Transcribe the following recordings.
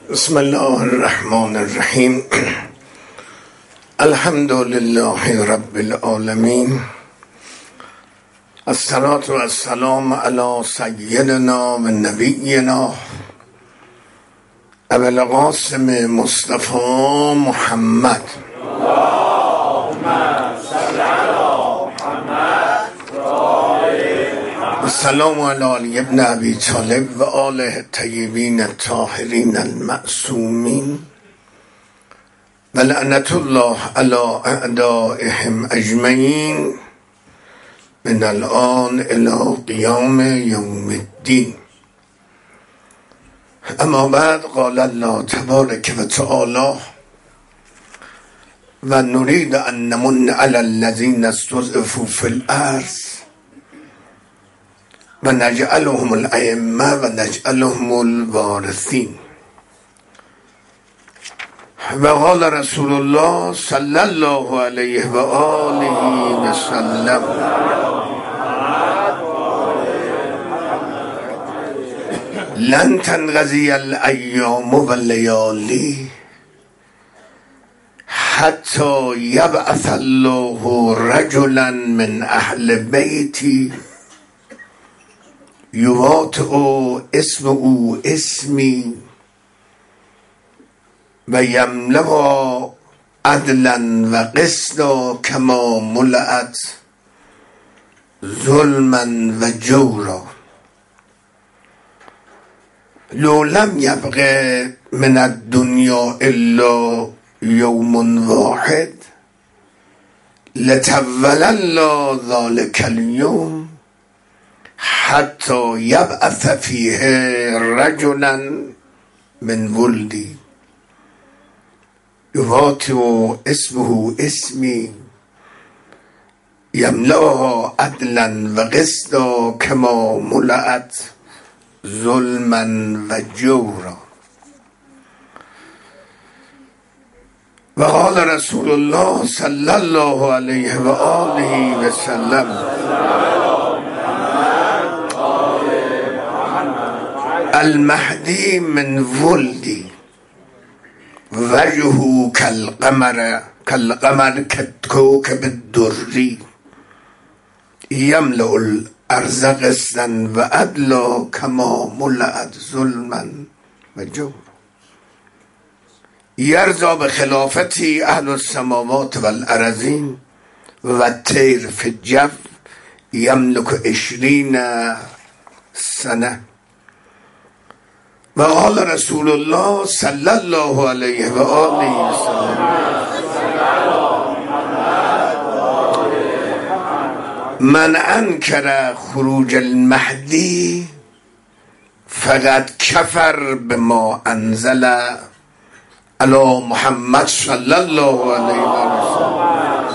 بسم الله الرحمن الرحیم. الحمد لله رب العالمین، الصلاة و السلام علی سیدنا و نبینا ابی القاسم مصطفی محمد. السلام علی علی ابن ابی طالب و آله الطیبین الطاهرین المعصومین و لعنت الله علی اعدائهم اجمعین من الآن الی قیام یوم الدین. اما بعد، قال الله تبارک و تعالی: و نرید ان نمن علی الذین استضعفوا فی الارض و نجعلهم الائمه و نجعلهم الوارثین. و قال رسول الله صلی الله علیه و آله و سلم: لن تنقضی الایام و اللیالی حتی یبعث الله رجلا من اهل بیتی یواطئ اسمه اسمی و یملأ عدلا و قسطا کما ملأت ظلما و جورا. لو لم یبق من الدنیا الا یوم واحد لطول الله ذلک اليوم حتی یبعث فیه رجلا من ولدی یواطئ اسمه اسمی یملأها عدلا و قسطا کما ملأت ظلما و جورا. و قال رسول الله صلی الله علیه و آله و سلم: المهدی من ولدی وجهه كالقمر كالكوكب الدري يملأ الأرض قسطا وعدلا كما ملأت ظلما وجورا. يرضى بخلافتي أهل السماوات والأرضين والطير في الجو يملك 20 سنة. و قال رسول الله صلی الله علیه و آله و سلم: من انکر خروج المهدی فقد کفر بما انزل علی محمد صلی الله علیه و سلم.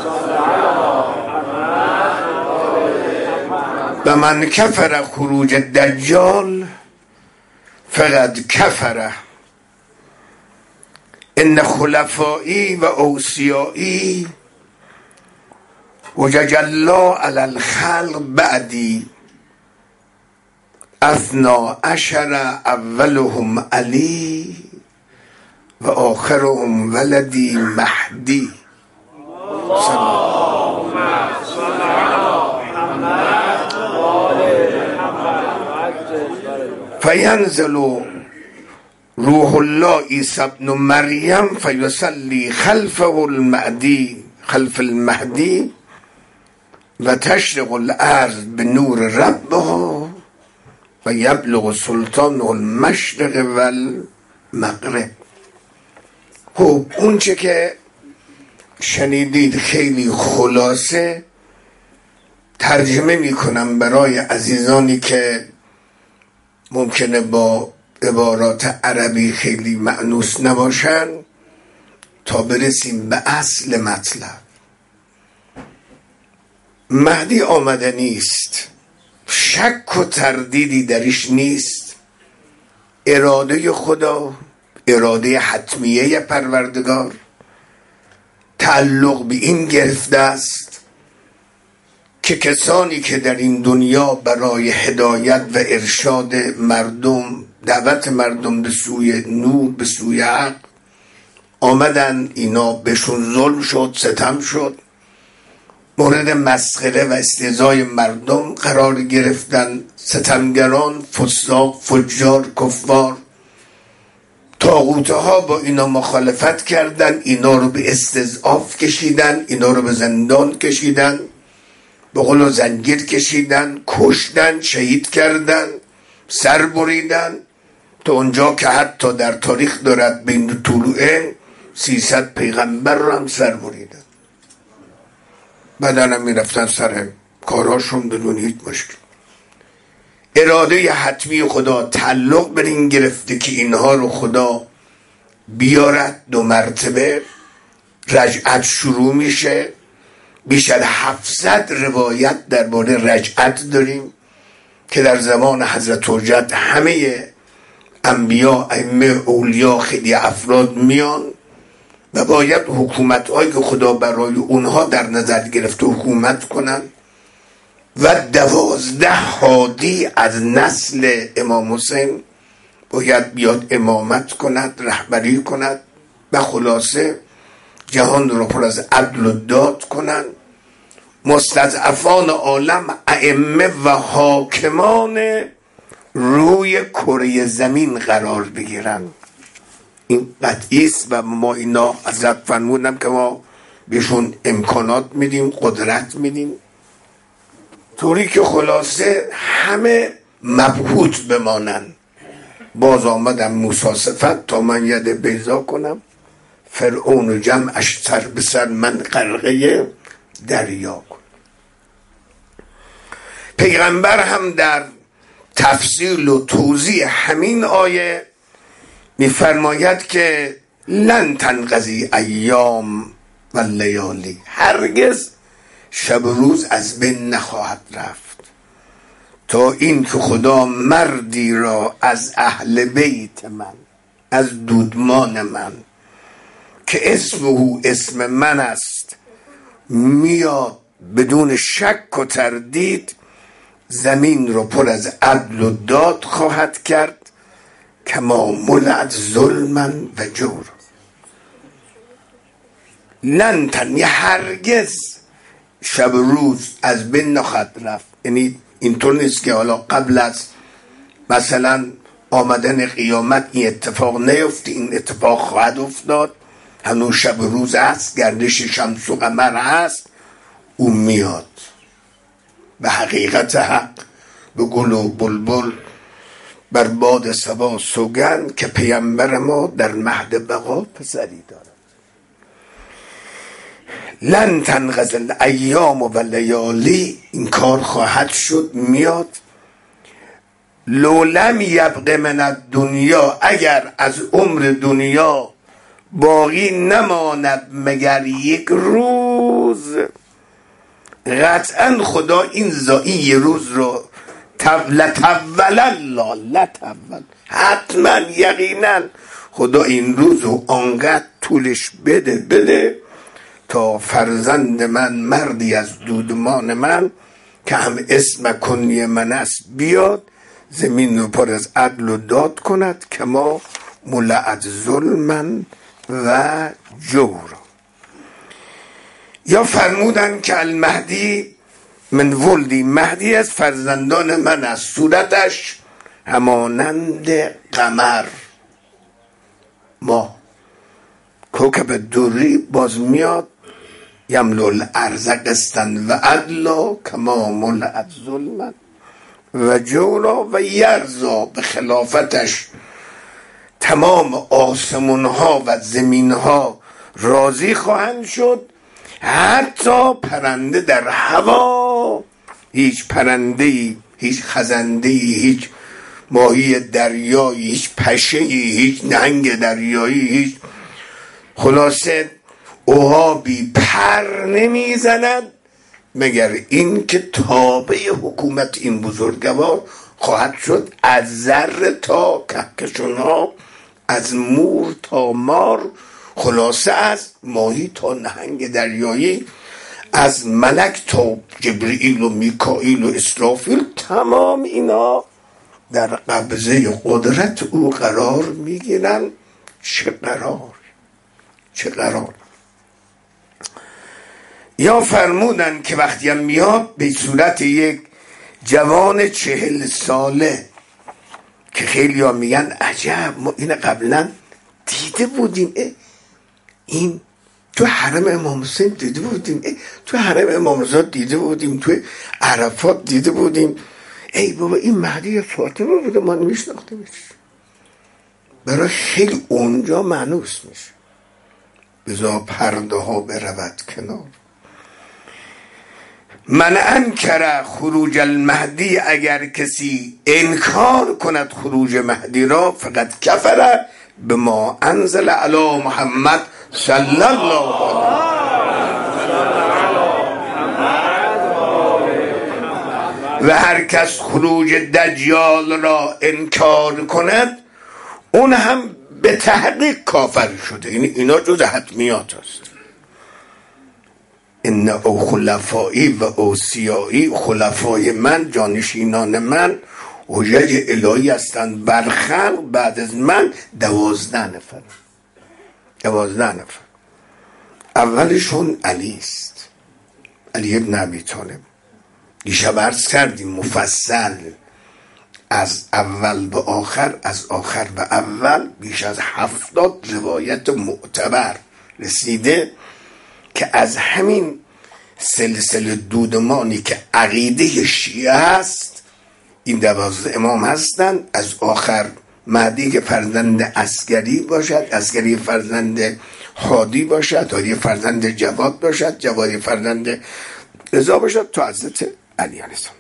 و من کفر خروج الدجال فقد کفره. ان خلفایی و اوصیایی وجج الله علی الخلق بعدی 12 اولهم علی و آخرهم ولدی مهدی. فینزل روح الله عیسی ابن مریم فیصلی خلفه المهدی و تشرق الارض بنور ربها و یبلغ سلطان المشرق و المغرب. خب اون چه که شنیدید خیلی خلاصه ترجمه میکنم برای عزیزانی که ممکنه با عبارات عربی خیلی مأنوس نباشن تا برسیم به اصل مطلب. مهدی آمده نیست، شک و تردیدی درش نیست. اراده خدا، اراده حتمیه پروردگار تعلق به این گرفته است که کسانی که در این دنیا برای هدایت و ارشاد مردم دعوت مردم به سوی نور، به سوی حق آمدن. اینا بهشون ظلم شد، ستم شد، مورد مسخره و استهزای مردم قرار گرفتن. ستمگران، فساق، فجار، کفار، طاغوتها با اینا مخالفت کردن، اینا رو به استضعاف کشیدن، اینا رو به زندان کشیدن، به قول و زنجیر کشیدن، کشتن، شهید کردن، سر بریدن، تا اونجا که حتی در تاریخ دارد بین طلوعه 300 پیغمبر رو هم سر بریدن. بعدن هم میرفتن سر کاراشون بدون هیچ مشکل. اراده حتمی خدا تعلق بر این گرفته که اینها رو خدا بیارد 2 مرتبه. رجعت شروع میشه. بیش از 700 روایت درباره رجعت داریم که در زمان حضرت حجت همه انبیا، ائمه، اولیا، خیلی افراد میان و باید حکومت‌هایی که خدا برای اونها در نظر گرفته حکومت کنن و 12 هادی از نسل امام حسین باید بیاد امامت کند، رهبری کند و خلاصه جهان رو پر از عدل و داد کنند. مستضعفان عالم، ائمه و حاکمان روی کره زمین قرار بگیرن. این قطعی است و ما اینا حضرت فرمودن که ما بهشون امکانات میدیم، قدرت میدیم، طوری که خلاصه همه مبهوت بمانن. باز آمدم موسی صفت تا من ید بیضا کنم، فرعون و جمعش سر به سر من غرقه دریا کن. پیغمبر هم در تفصیل و توضیح همین آیه میفرماید که لن تنقضی ایام و لیالی، هرگز شب و روز از بین نخواهد رفت تا این که خدا مردی را از اهل بیت من، از دودمان من که اسمه اسم من است میاد بدون شک و تردید زمین رو پر از عدل و داد خواهد کرد کما ملعت ظلما و جور. لن هرگز شب روز از بین نخواهد رفت. یعنی اینطور نیست که حالا قبل از مثلا آمدن قیامت این اتفاق نیفته، این اتفاق خواهد افتاد، هنوز شب روز هست، گردش شمس و قمر هست، او میاد. به حقیقت حق، به گل و بلبل، بر باد صبا سوگند که پیامبر ما در مهد بقا پسری دارد. لن تنقضی الایام و لیالی، این کار خواهد شد، میاد. لو لم یبق من الدنیا، اگر از عمر دنیا باقی نماند مگر یک روز، قطعا خدا این زایی روز رو لتول الله، لتول، حتما یقینا خدا این روز رو آنقدر طولش بده تا فرزند من، مردی از دودمان من که هم اسم کنی من است، بیاد زمین رو پر از عدل و داد کند که ما ملعت ظلمن و جور. یا فرمودن که المهدی من ولدی، مهدی از فرزندان من است، صورتش همانند قمر، ماه، کوکب دوری باز میاد. یملو الارض قسطا و عدلا کما ملعت ظلما و جورا و یرزا، به خلافتش تمام آسمون ها و زمین ها راضی خواهند شد، حتی پرنده در هوا، هیچ پرنده‌ای، هیچ خزنده‌ای، هیچ ماهی دریایی، هیچ پشه‌ای، هیچ نهنگ دریایی، هیچ خلاصه عقابی پر نمیزند مگر این که تابع حکومت این بزرگوار خواهد شد، از ذره تا کهکشان ها، از مور تا مار، خلاصه از ماهی تا نهنگ دریایی، از ملک تا جبرئیل و میکائیل و اسرافیل، تمام اینا در قبضه قدرت او قرار میگیرن. چه قرار. یا فرمودن که وقتی هم میاد به صورت یک جوان 40 ساله که خیلی ها میگن عجب ما این قبلا دیده بودیم، این تو حرم امام حسین دیده بودیم، تو حرم امام رضا دیده بودیم، تو عرفات دیده بودیم، ای بابا این مهدی فاطمه بوده ما نمیشناختیمش. برای خیلی اونجا مانوس میشه. بذار پرده ها برود کنار. من انکر خروج المهدی، اگر کسی انکار کند خروج مهدی را، فقط کفر به ما انزل علی محمد صلی الله علیه و هر کس خروج دجال را انکار کند اون هم به تحقیق کافر شده. یعنی اینا جز حتمیات است. ان او خلفایی و اوصیایی، خلفای من، جانشینان من، حجج الهی هستند بر خلق بعد از من 12 نفر. اولشون علی است، علی ابن ابی طالب. دیشب عرض کردیم مفصل از اول به آخر، از آخر به اول بیش از 70 روایت معتبر رسیده که از همین سلسله دودمانی که عقیده شیعه است این 12 امام هستند. از آخر مهدی که فرزند عسکری باشد، عسکری فرزند هادی باشد، هادی فرزند جواد باشد، جوادی فرزند رضا باشد، تا حضرت علی علیه السلام.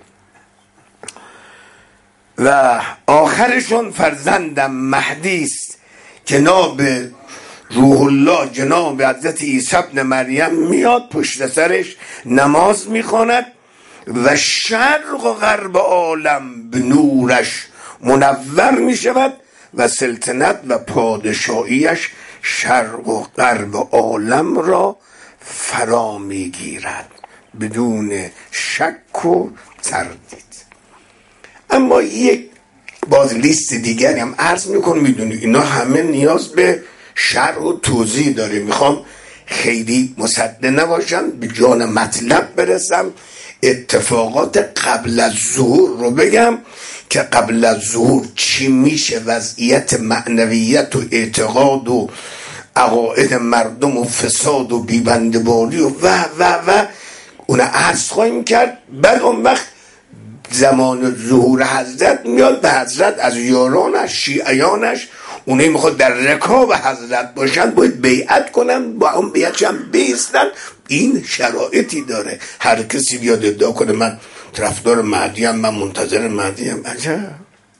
و آخرشون فرزندم مهدی است، جناب روح الله، جناب حضرت عیسی ابن مریم میاد پشت سرش نماز میخواند و شرق و غرب عالم به نورش منور میشود و سلطنت و پادشاهیش شرق و غرب عالم را فرا میگیرد بدون شک و تردید. اما یک باز لیست دیگری هم عرض میکنم. میدونی اینا همه نیاز به شرح و توضیح داره. میخوام خیلی مصدق نباشم، به جان مطلب برسم. اتفاقات قبل از ظهور رو بگم که قبل از ظهور چی میشه، وضعیت معنویت و اعتقاد و عقاید مردم و فساد و بیبندباری و اون عرض خواهیم کرد. بعد اون وقت زمان ظهور حضرت میاد به حضرت از یارانش، شیعیانش، اونایی میخواد در رکاب حضرت باشن باید بیعت کنن، با اون بیعتش هم بیستن. این شرایطی داره. هر کسی بیاد ادعا کنه من طرفدار مهدی ام، من منتظر مهدی ام، عجب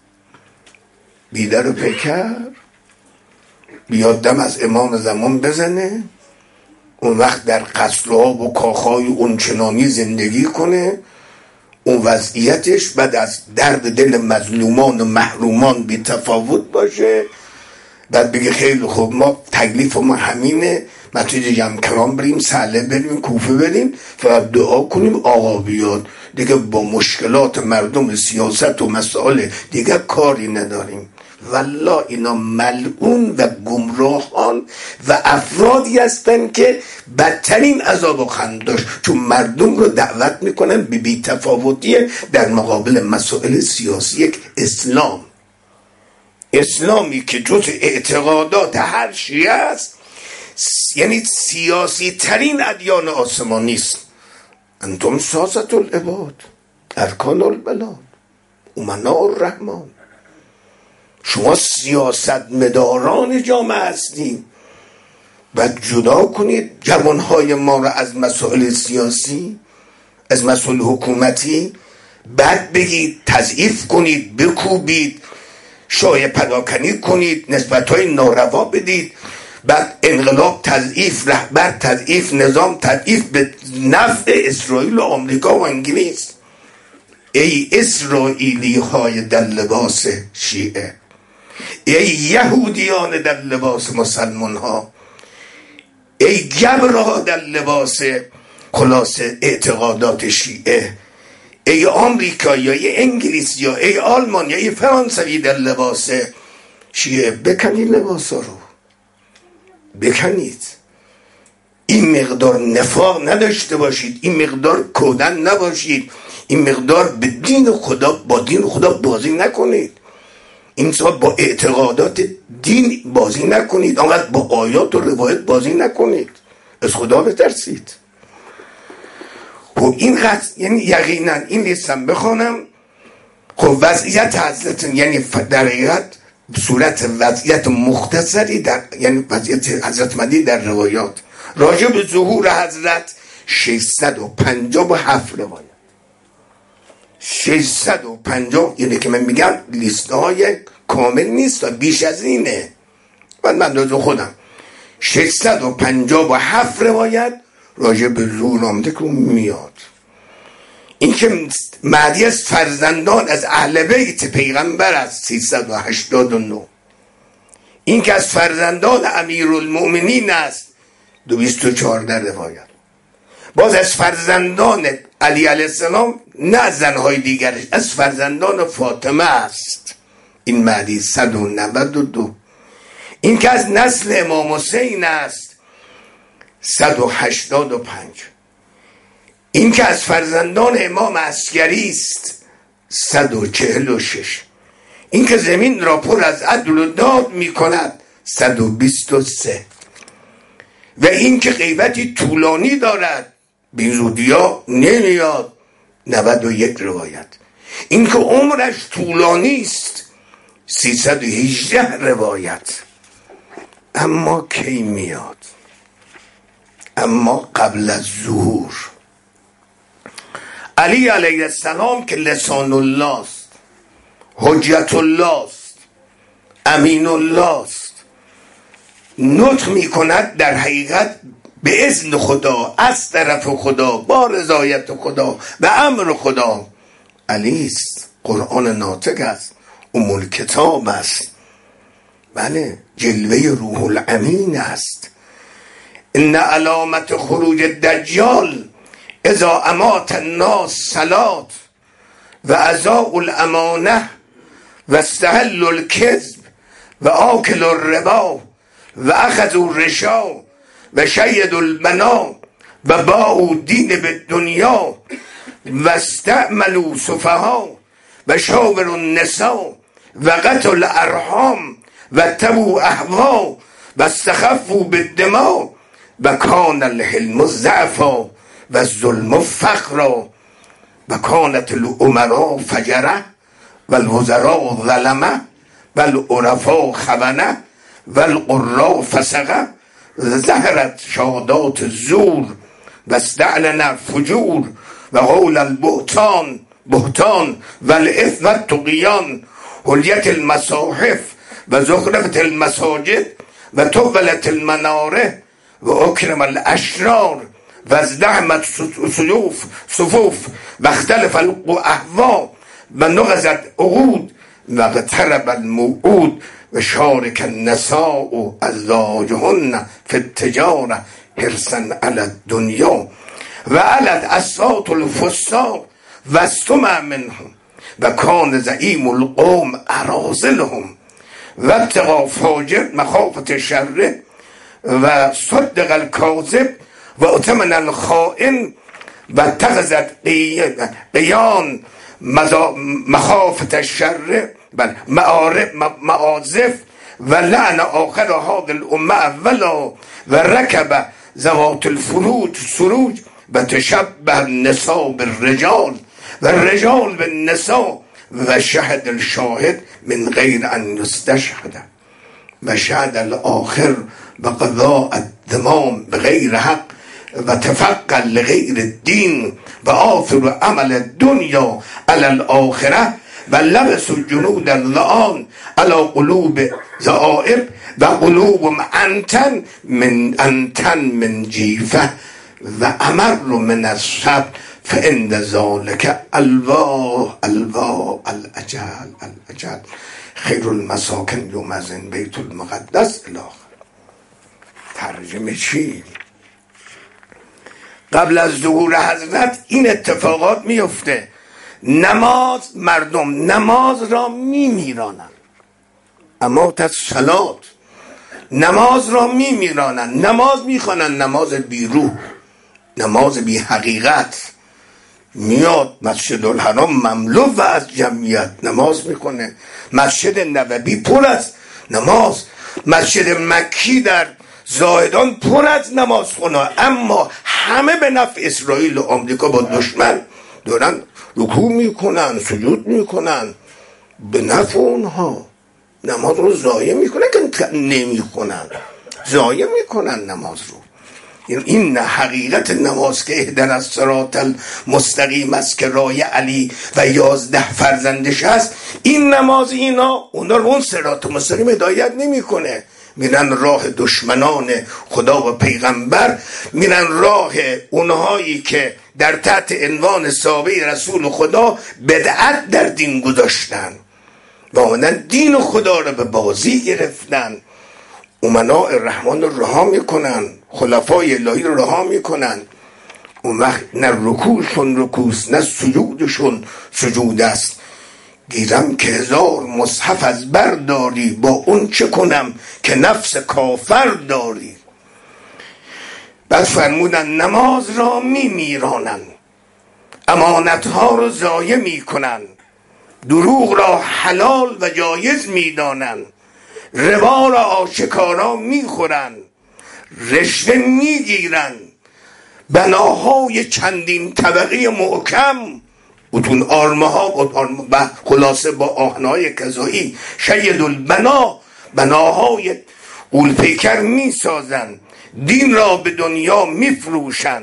بیدر و پیکر بیاد دم از امام زمان بزنه، اون وقت در قصرها و کاخهای اون چنانی زندگی کنه، اون وضعیتش بعد از درد دل مظلومان و محرومان بی تفاوت باشه، بعد بگه خیلی خوب ما تکلیف ما همینه، ما توی جمع کرام بریم سهله بریم کوفه بریم فقط دعا کنیم آقا بیاد، دیگه با مشکلات مردم سیاست و مسائل دیگه کاری نداریم. والله اینا ملعون و گمراهان و افرادی هستن که بدترین عذاب و خنداش، چون مردم رو دعوت میکنن به بی‌تفاوتی در مقابل مسائل سیاسی. یک اسلامی که جز اعتقادات هر شیعه است، یعنی سیاسی ترین ادیان آسمانی است. انتم ساسة العباد ارکان البلاد امناء الرحمن، شما سیاست مداران جامعه هستید. باید جدا کنید جوانهای ما را از مسائل سیاسی، از مسائل حکومتی. بعد بگید تضعیف کنید، بکوبید، شایع پداکنی کنید، نسبتهای ناروا بدید، بعد انقلاب تضعیف، رهبر تضعیف، نظام تضعیف به نفع اسرائیل و آمریکا و انگلیس. ای اسرائیلی های در لباس شیعه، ای یهودیان در لباس مسلمان ها، ای گبرها در لباس خلاص اعتقادات شیعه، ای آمریکا یا ای انگلیس یا ای آلمان یا ای فرانسوی در لباس شیعه، بکنید لباس رو، بکنید. این مقدار نفاق نداشته باشید، این مقدار کودن نباشید، این مقدار به دین خدا، با دین خدا بازی نکنید، این سال با اعتقادات دین بازی نکنید، آنقدر با آیات و روایت بازی نکنید، از خدا بترسید. خب این قضیه یعنی یقینا این لیستم بخونم. خب وضعیت حضرت، یعنی در حقیقت صورت وضعیت مختصری در، یعنی وضعیت حضرت مهدی در روایات راجع به ظهور حضرت 657 روایت. 650 یعنی که من میگم لیست های کامل نیست، بیش از اینه، من روز خودم 657 روایت راجع به ظهور آمده که میاد. این که مهدی از فرزندان از اهل بیت پیغمبر است 389. این که از فرزندان امیرالمؤمنین است 214 روایت. باز از فرزندان علی علیه السلام، نه از زنهای دیگرش، از فرزندان فاطمه است این مهدی 192. این که از نسل امام حسین است 185. این که از فرزندان امام عسکری است 146. این که زمین را پر از عدل و داد می کند 123. و این که غیبتی طولانی دارد بی زودیا نمیاد 91 روایت. این که عمرش طولانی است 318 روایت. اما کی میاد؟ اما قبل از ظهور. علی علیه السلام که لسان الله است، حجت الله است، امین الله است، نطق می کند در حقیقت به اذن خدا، از طرف خدا، با رضایت خدا و امر خدا. علی است، قرآن ناطق است، ام الکتاب است، بله، جلوه روح الامین است. ان علامت خروج دجال اذا امات الناس صلات و اذاعوا الامانه و استحلوا الکذب و آکلوا الربا و اخذوا الرشا و شیدوا البنا و باعوا الدین بالدنیا و استعملوا سفها و شاوروا النساء و قتلوا الارحام و اتبعوا اهوا و استخفوا بالدماء و کان الحلم ضعفا و الظلم فقرا و کانت الامراء فجره و الوزراء ظلمه و العرفاء خونه و القراء فسقه ظهرت شهادات الزور و استعلن الفجور و قول البهتان و الاثم والطغیان حلیت المصاحف و زخرفت المساجد و طولت المناره و اکرم الاشرار و ازدحمت صفوف و اختلف الاهوا و نقضت عقود و اقترب الموعود و شارک النساء ازواجهن فی التجاره حرصا علی الدنیا و علت اسات الفساق و استمع منهم و کان زعیم القوم اراذلهم و ابتغى فاجر مخافت شره و صدق الکاذب و اتمن الخائن و اتخذت قیان مخافت الشر معازف و لعن آخر هذه الامه اولا و رکب ذوات الفروج سروج و تشبه النساء بالرجال و الرجال بالنساء و شهد الشاهد من غیر ان یستشهد و شهد الاخر و قضاء الدمام بغیر حق و تفقل لغیر الدین و آثر عمل الدنیا علی الاخره و لبس جنود اللعان علی قلوب زائر و قلوب انتن من جیفه و امر من الصبر فعند ذالک الواه العجل خیر المساکن یومئذ بیت المقدس الاخر. ترجمه چی؟ قبل از ظهور حضرت این اتفاقات میفته. نماز مردم نماز را میمیرانند، اما صلات نماز را میمیرانند، نماز میخوانند، نماز بی روح، نماز بی حقیقت. میاد مسجد الحرام مملو از جمعیت نماز میکنه، مسجد نبوی پر از نماز، مسجد مکی در زاهدان پر از نمازخوانان، اما همه به نفع اسرائیل و آمریکا با دشمن دارن رکوع میکنن، سجود میکنن، به نفع اونها نماز رو ضایع میکنن که نمیخونن، ضایع میکنن نماز رو. این حقیقت نماز که اهدنا الصراط المستقیم است که رای علی و 11 فرزندش است. این نماز اونا رو اون صراط مستقیم هدایت نمیکنه، میرن راه دشمنان خدا و پیغمبر، میرن راه اونهایی که در تحت عنوان صحابه رسول خدا بدعت در دین گذاشتن و آمدن دین خدا رو به بازی گرفتن. امناء الرحمن رو رها میکنن، خلفای الهی رو رها میکنن. اون وقت نه رکوعشون رکوست، نه سجودشون سجود است. گیرم که 1000 مصحف از برداری، با اون چه کنم که نفس کافر داری. بعد فرمودن نماز را میمیرانن، امانتها رو ضایع میکنن، دروغ را حلال و جایز میدانن، ربا را آشکارا میخورن، رشوه میگیرن، بناهای چندین طبقه محکم، بتون آرمه ها و خلاصه با آهنهای کذایی شید البنا، بناهای غول‌پیکر میسازن، دین را به دنیا میفروشن،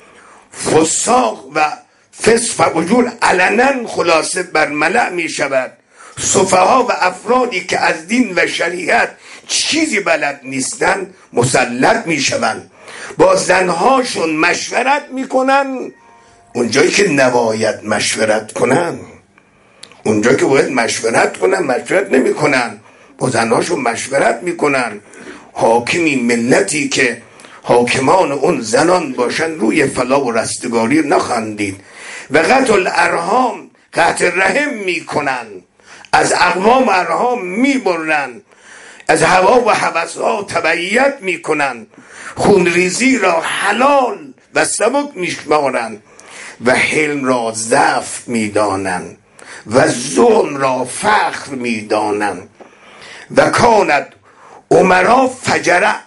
فساق و فسق و فجور علنا خلاصه بر ملأ میشود. سفها و افرادی که از دین و شریعت چیزی بلد نیستن مسلط میشوند، با زنهاشون مشورت میکنن اونجایی که نباید مشورت کنن، اونجایی که باید مشورت کنن مشورت نمیکنن، با زنهاشون مشورت میکنن. حاکمی ملتی که حاکمان اون زنان باشن روی فلاح و رستگاری نخواندید. و قطع الارحام، قطع رحم میکنن، از اقوام ارحام میبرن، از هوا و هوسها تبعیت میکنن، خونریزی را حلال و سبک میشمارن و حلم را ضعف میدانن و ظلم را فخر میدانن. و کانت امرا فجر،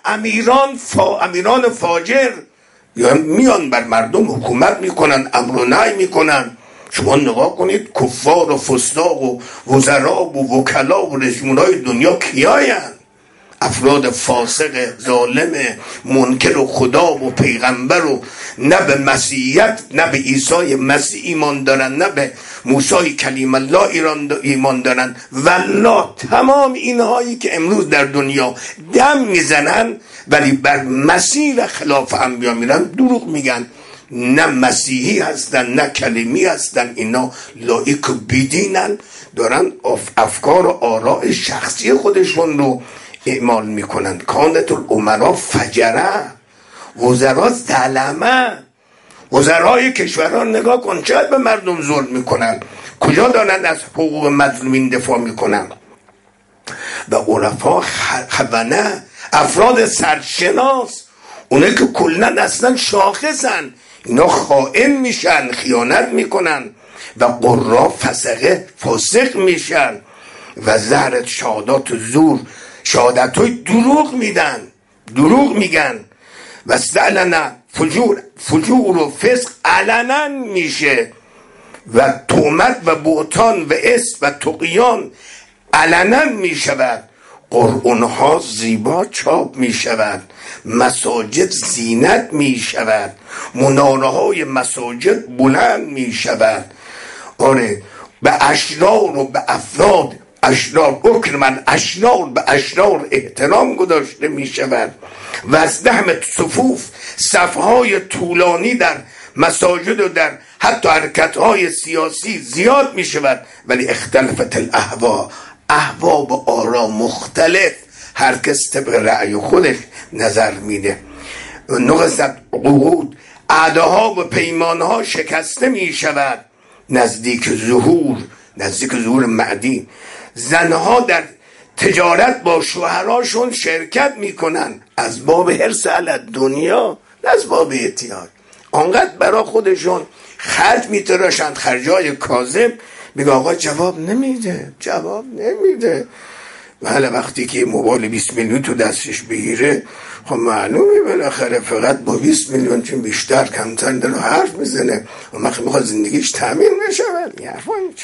امیران فاجر میان بر مردم حکومت میکنن، امر و نهی میکنن. شما نگاه کنید کفار و فساق و وزرا و وکلا و رژیم‌های دنیا کیاین؟ افراد فاسق ظالم منکر و خدا و پیغمبر و نه به مسیحیت نه به عیسی مسیح ایمان دارن، نه به موسی کلیم الله ایمان دارن. والله تمام اینهایی که امروز در دنیا دم میزنن ولی بر مسیر خلاف انبیا میرن دروغ میگن، نه مسیحی هستن نه کلمی هستن، اینا لایک و بیدینن، دارن افکار و آراء شخصی خودشون رو اعمال میکنن. کانت الامرا فجره، وزرا ظلمه، وزرای کشوران نگاه کن چقدر به مردم ظلم میکنن، کجا دارن از حقوق مظلومین دفاع میکنن. و عرفا خونه، افراد سرشناس، اونه که کلن اصلا شاخصن، اینا خائن میشن، خیانت میکنن. و قرا فسقه، فاسق میشن. و زهرت شهادات زور، شهادت های دروغ میگن. و استعلن فجور و فسق علنا میشه. و تهمت و بهتان و اسم و طغیان علنا میشود. قرآنها زیبا چاپ میشود، مساجد زینت میشود، مناره های مساجد بلند میشود. آره، به اشرار و به افراد، اشرار اکرمن، اشرار به اشرار احترام گذاشته می شود. و از دهم صفوف، صفهای طولانی در مساجد و در حتی حرکتهای سیاسی زیاد می شود. ولی اختلفت الاهوا، اهوا و آرا مختلف، هر کس طبق رأی خودش نظر میده. نقصت عقود، عهدها و پیمانها شکسته می شود. نزدیک ظهور معدی. زنها در تجارت با شوهراشون شرکت میکنن از باب حرص علی دنیا، نه از باب احتیاج. آنقدر برا خودشون خرج میتراشند، خرجای کاذب. میگه آقا جواب نمیده. بله وقتی که موبایل 20 میلیون تو دستش بگیره، خب معلومه بالاخره فقط با 20 میلیون چون بیشتر کمتر داره حرف میزنه و وقتی میخواد زندگیش تامین بشه. این حرفا چه؟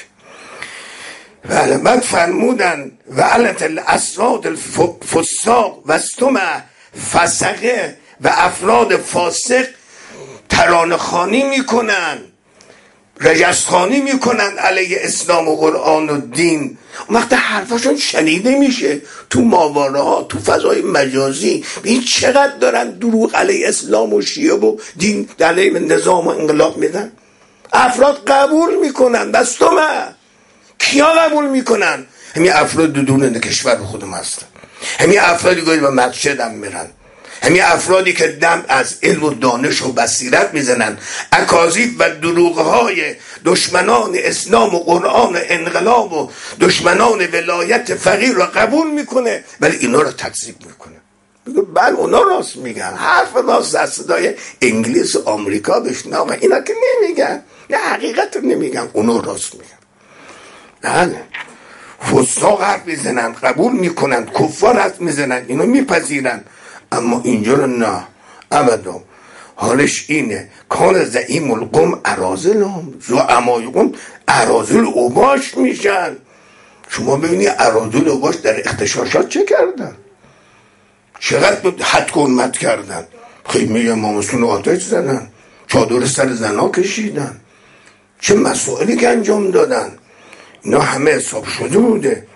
بله بعد فرمودن و علت الاسراد الفساق و استمع فسقه و افراد فاسق ترانه‌خوانی میکنن، رجزخوانی میکنن علیه اسلام و قرآن و دین. وقتی حرفاشون شنیده میشه تو ماوراء ها، تو فضای مجازی، این چقدر دارن دروغ علیه اسلام و شیعه و دین علیه نظام و انقلاب میدن. افراد قبول میکنن. بستمه کیا قبول میکنن؟ همین افراد دون کشور خودم هستن، همین افرادی که به مسجد هم میرن، همین افرادی که دم از علم و دانش و بصیرت میزنن. اکاذیب و دروغهای دشمنان اسلام و قرآن و انقلاب و دشمنان ولایت فقیر رو قبول میکنه، ولی اینا رو تکذیب میکنه. میگه بله اونا راست میگن، حرف راست از صدای انگلیس و آمریکا بشنو. اینا که نمیگن، نه حقیقت رو نمیگن، اونا راست میگن. بله فساق حرف میزنن، قبول میکنن، کفار حرف میزنن، اینو میپذیرن. اما اینجا رو نه ابدا. حالش اینه کان زعیم القوم اراذلهم، زعمای قوم اراذل اوباش میشن. شما ببینید اراذل اوباش در اغتشاشات چه کردن، چقدر حد حرمت کردن. خیمه امامسون آتش زدن، چادر سر زنا کشیدن، چه مسائلی که انجام دادن. اینا همه حساب شده بوده.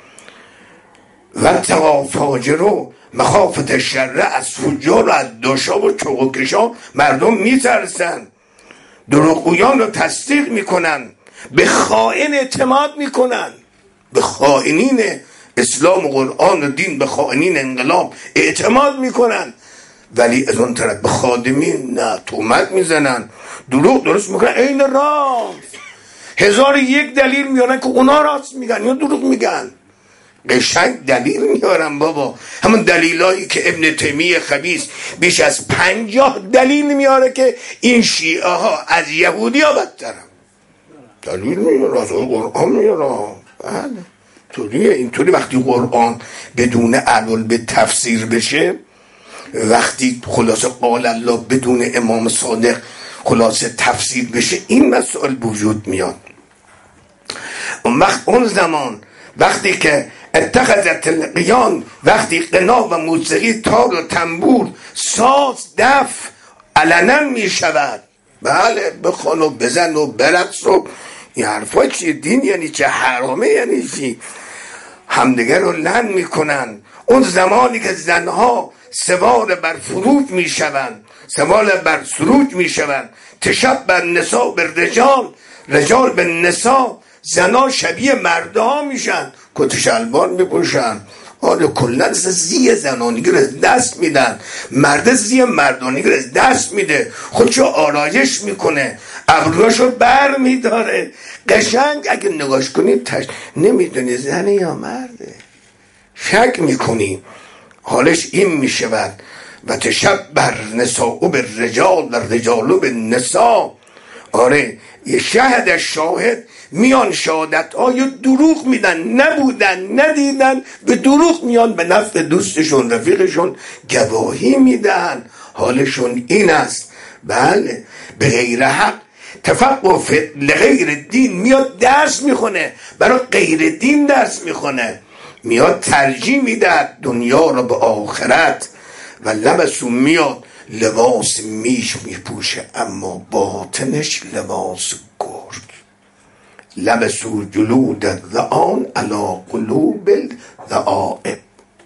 و تقافاجرو مخافت شره از فجار و از داشا و چوکشا مردم میترسن، دروغگویان رو تصدیق میکنن، به خائن اعتماد میکنن، به خائنین اسلام و قرآن و دین، به خائنین انقلاب اعتماد میکنن. ولی از اون طرف به خادمین نه تهمت میزنن، دروغ درست میکنن. این راست 1001 دلیل میارن که اونا راست میگن یا دروغ میگن. قشنگ دلیل میارن بابا، همون دلیلایی که ابن تیمیه خبیث بیش از 50 دلیل میاره که این شیعه ها از یهودی ها بدترن. دلیل میاره، از قرآن میاره. بله طوریه. اینطوری وقتی قرآن بدون علل به تفسیر بشه، وقتی خلاصه قال الله بدون امام صادق خلاصه تفسیر بشه، این مسائل وجود میاد. اون زمان وقتی که اتخذت القیان، وقتی قنا و موسیقی، تار و تنبور، ساز، دف علنا می شود. بله بخوان و بزن و برقص و این حرفا چیه؟ دین یعنی چه؟ حرامه یعنی چی؟ همدیگر رو لعن میکنن. اون زمانی که زنها سوار بر فروج میشوند، سوار بر سروج میشوند، تشبه النساء بالرجال، رجال به نساء، زنا شبیه مرده میشن، کت شلوار میپوشن. حالا کلن زی زنانگی رو دست میدن، مرد زی مردانگی رو دست میده، خودشو آرایش میکنه، ابروشو بر میداره. قشنگ اگه نگاش کنید نمیدونی زنه یا مرده، شک میکنی. حالش این میشود و تشبه نساء بالرجال و رجال بالنساء. آره یه شهد شاهد میان شهادت های دروغ میدن، نبودن ندیدن، به دروغ میان به نفع دوستشون رفیقشون گواهی میدن. حالشون این است. بله به غیر حق تفقه لغیر دین، میاد درس میخونه، برای غیر دین درس میخونه، میاد ترجیح میده دنیا رو به آخرت. و لبسون میاد لباس میش میپوشه اما باطنش لباس گرگ. لبسو جلود الذئان علی قلوب الذئائب.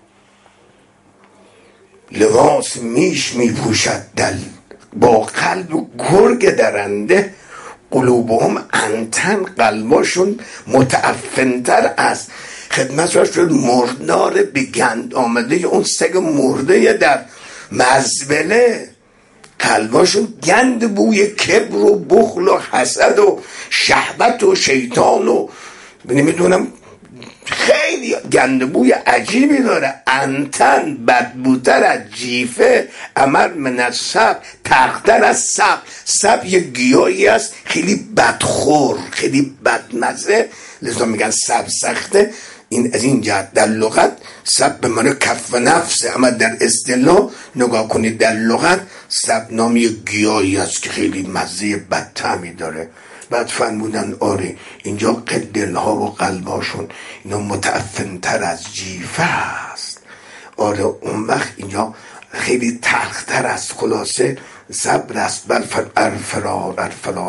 لباس میش میپوشد دل با قلب و گرگ درنده. قلوبهم انتن، قلباشون متعفنتر است. خدمت شد مردار به گند آمده، اون سگ مرده در مزبله. قلباشون گند بوی کبر و بخل و حسد و شهوت و شیطان و نمیدونم خیلی گند بوی عجیبی داره. انتن بدبوتر از جیفه، عمل من از سب، تختر از سب. سب یه گیاهی است خیلی بدخور، خیلی بدمزه، لذا میگن سب سخته. این از این جهت در لغت سب به معنی کف نفسه، اما در اصطلاح نگاه کنید در لغت سب نامی گیاهی است که خیلی مزه بدطعمی داره. بعد فرمودن آره اینجا دلها و قلباشون اینا متعفن‌تر از جیفه است. آره اون وقت اینجا خیلی تلختر است. خلاصه صبر است بل الفرار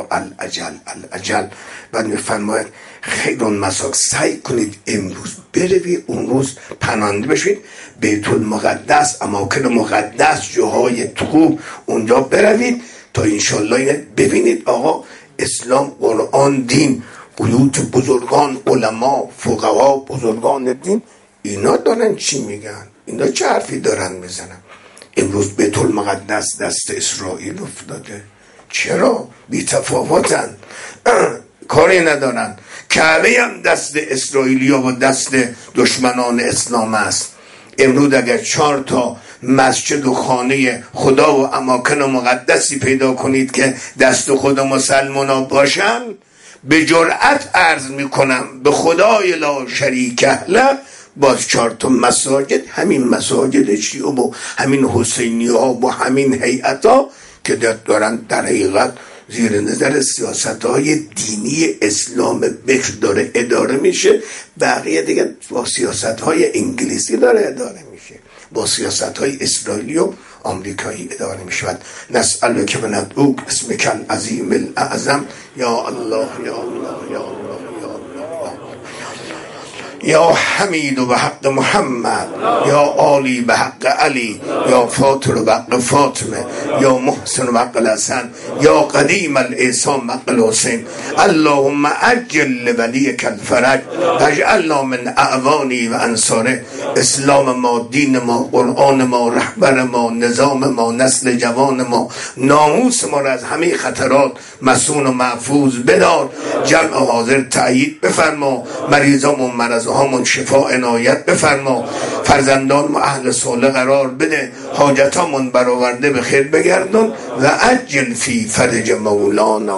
الاجل. بعد میفرماید خیلی اون مساق سعی کنید امروز بروید، اون روز پناهنده بشید بیت المقدس، اماکن مقدس، جاهای خوب اونجا بروید تا انشالله ببینید آقا اسلام، قرآن، دین، قیوت بزرگان، علما، فقها، بزرگان دین اینا دارن چی میگن، اینا چه حرفی دارن میزنن. امروز بیت المقدس دست اسرائیل افتاده. چرا؟ بی تفاوتن، کاری ندارن. کعبه هم دست اسرائیلیا و دست دشمنان اسلام است. امروز اگر 4 تا مسجد و خانه خدا و اماکن مقدسی پیدا کنید که دست خود مسلمانا باشن، به جرأت عرض میکنم به خدای لا شریک له، باز 4 تا مساجد، همین مساجد شیعه و همین حسینی ها و همین هیئت ها که دارن در حقیقت زیر نظر سیاست های دینی اسلام بکر داره اداره میشه، بقیه دیگه با سیاست های انگلیسی داره اداره میشه، با سیاست های اسرائیلی و آمریکایی اداره میشود. نسأل که بندعوک اسمک العظیم الاعظم یا الله یا الله یا الله یا حمید و حق محمد یا عالی به حق علی یا فاطر و حق فاطمه یا محسن و حق الحسن یا قدیم الایسان حق الحسین. اللهم عجل ولیک الفرج واجعلنا من اعوانی و انصاره. اسلام ما، دین ما، قرآن ما، رهبر ما، نظام ما، نسل جوان ما، ناموس ما را از همه خطرات مصون و محفوظ بدار. جمع حاضر تأیید بفرما، مریضامون مرضهامون شفا عنایت بفرما، فرزندان و اهل صالح قرار بده، حاجتامون برآورده به خیر بگردون و عجل فی فرج مولانا.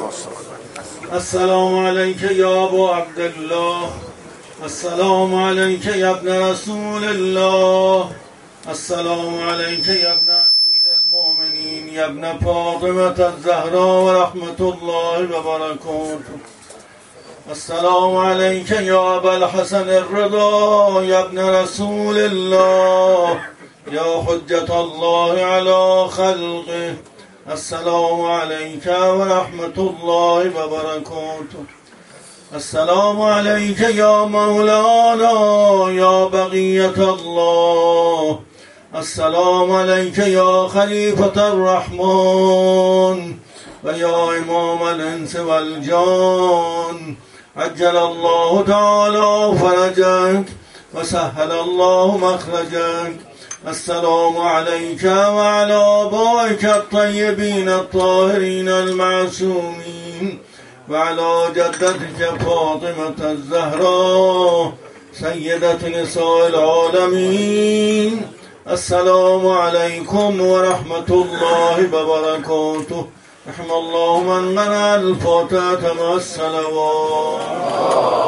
السلام علیک یا ابو عبدالله، السلام علیک یا ابن رسول الله، السلام علیک یا ابن امیر المؤمنین یا ابن فاطمة الزهرا و رحمت الله و برکاته. السلام علیک یا ابا الحسن الرضا یا ابن رسول الله یا حجت الله علی خلقه. السلام علیک و رحمت الله و برکاته. السلام علیک یا مولانا یا بقیت الله. السلام علیک یا خلیفة الرحمن و یا امام الانس والجان. عجل الله تعالی فرجك و سهل الله مخرجك. السلام عليك وعلى آبائك الطيبين الطاهرين المعصومين وعلى جدتك فاطمة الزهراء سيدة نساء العالمين. السلام عليكم ورحمة الله وبركاته. رحم الله من قرأ الفاتحة مع الصلوات.